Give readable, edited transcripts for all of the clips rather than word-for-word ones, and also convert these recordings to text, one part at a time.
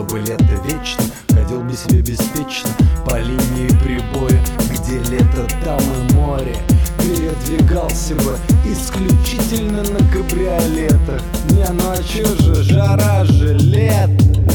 чтобы лето вечно ходил без себе беспечно по линии прибоя, где лето, там и море. Передвигался бы исключительно на кабриолетах. Не, ну а чё же, жара же, лето.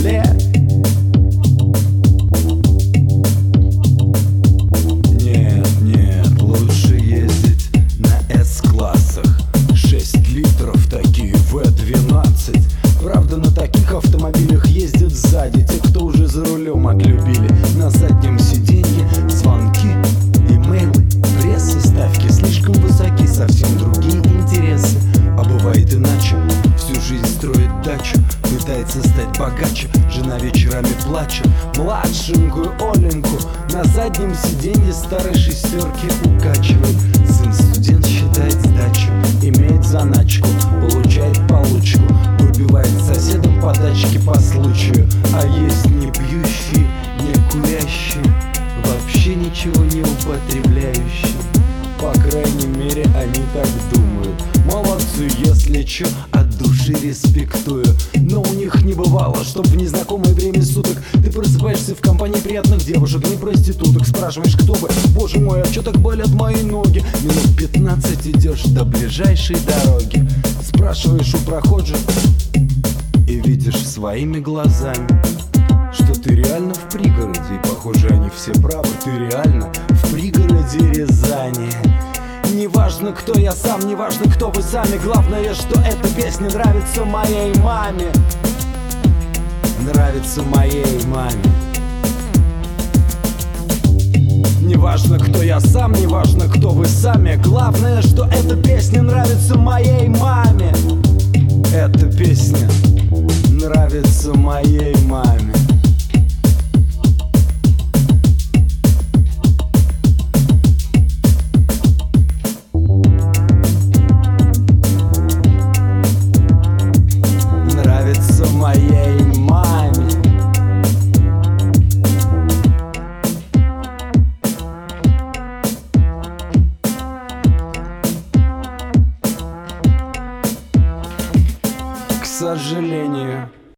Нет, лучше ездить на С-классах. 6 литров, такие В12. Правда, на таких автомобилях ездят сзади те, кто уже за рулем отлюбили. На заднем сиденье звонки, имейлы, пресса, ставки слишком высоки, совсем другие интересы. А бывает иначе, всю жизнь строит дачу, пытается стать богаче, жена вечерами плачет. Младшенькую Оленьку на заднем сиденье старой шестерки укачивает. Сын студент считает сдачу, имеет заначку, получает получку, выпивает с соседом подачки по случаю. А есть не пьющие, не курящие, вообще ничего не употребляющие. По крайней мере, они так думают. Молодцы, если чё, от души респектую. Но у них не бывало, чтоб в незнакомое время суток ты просыпаешься в компании приятных девушек, не проституток. Спрашиваешь, кто бы, боже мой, а чё так болят мои ноги? Минут 15 идешь до ближайшей дороги. Спрашиваешь у прохожих и видишь своими глазами, что ты реально в пригороде. И похоже, они все правы, ты реально в пригороде Рязани. Неважно, кто я сам, неважно, кто вы сами, главное, что эта песня нравится моей маме. Нравится моей маме. Неважно, кто я сам, неважно, кто вы сами, главное, что эта песня нравится моей маме. Эта песня нравится моей маме. Моей маме. К сожалению.